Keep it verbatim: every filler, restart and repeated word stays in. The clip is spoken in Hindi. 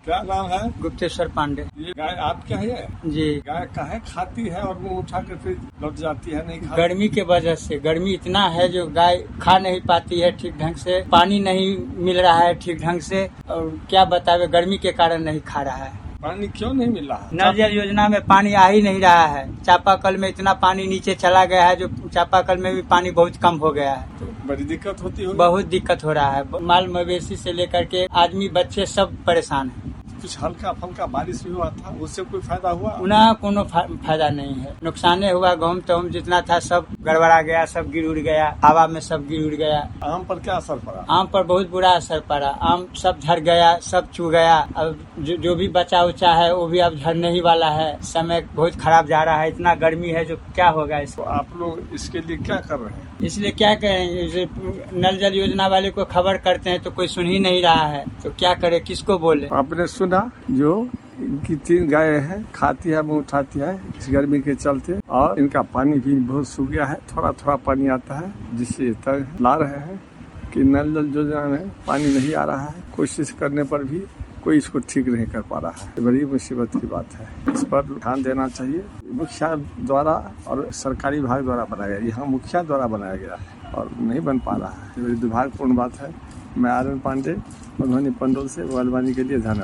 क्या नाम है? गुप्तेश्वर पांडे। ये गाय आपके है? जी। गाय काहे खाती है और मुंह उठा कर फिर लौट जाती है? नहीं खाती? गर्मी के वजह से, गर्मी इतना है जो गाय खा नहीं पाती है ठीक ढंग से, पानी नहीं मिल रहा है ठीक ढंग से, और क्या बतावे गर्मी के कारण नहीं खा रहा है। पानी क्यों नहीं मिल रहा? नल जल योजना में पानी आ ही नहीं रहा है। चापाकल में इतना पानी नीचे चला गया है जो चापाकल में भी पानी बहुत कम हो गया है। तो बड़ी दिक्कत होती है। बहुत दिक्कत हो रहा है। माल मवेशी से लेकर के आदमी बच्चे सब परेशान है। कुछ हल्का फल्का बारिश भी हुआ था, उससे कोई फायदा हुआ? उन्हें कोनो फायदा नहीं है। नुकसान हुआ, गेहूँ तहूँ जितना था सब गड़बड़ा गया, सब गिर उड़ गया, हवा में सब गिर उड़ गया। आम पर क्या असर पड़ा? आम पर बहुत बुरा असर पड़ा। आम सब झड़ गया, सब चू गया। अब जो, जो भी बचा उचा है वो भी अब झड़ने ही वाला है। समय बहुत खराब जा रहा है, इतना गर्मी है जो क्या होगा इसको। तो आप लोग इसके लिए क्या कर रहे हैं? इसलिए क्या करें, नल जल योजना वाले को खबर करते हैं तो कोई सुन ही नहीं रहा है, तो क्या करे, किसको बोले। आपने सुना जो इनकी तीन गाय है, खाती है मुंह उठाती है इस गर्मी के चलते, और इनका पानी भी बहुत सूख गया है। थोड़ा थोड़ा पानी आता है जिससे तय ला रहे हैं कि नल जल योजना में पानी नहीं आ रहा है। कोशिश करने पर भी कोई इसको ठीक नहीं कर पा रहा है। बड़ी मुसीबत की बात है, इस पर ध्यान देना चाहिए। मुखिया द्वारा और सरकारी विभाग द्वारा बनाया गया, यहाँ मुखिया द्वारा बनाया गया है और नहीं बन पा रहा है। बड़ी दुर्भाग्यपूर्ण बात है। मैं आर एन पांडे, मधुबनी पंडोल से बागवानी के लिए धन्यवाद।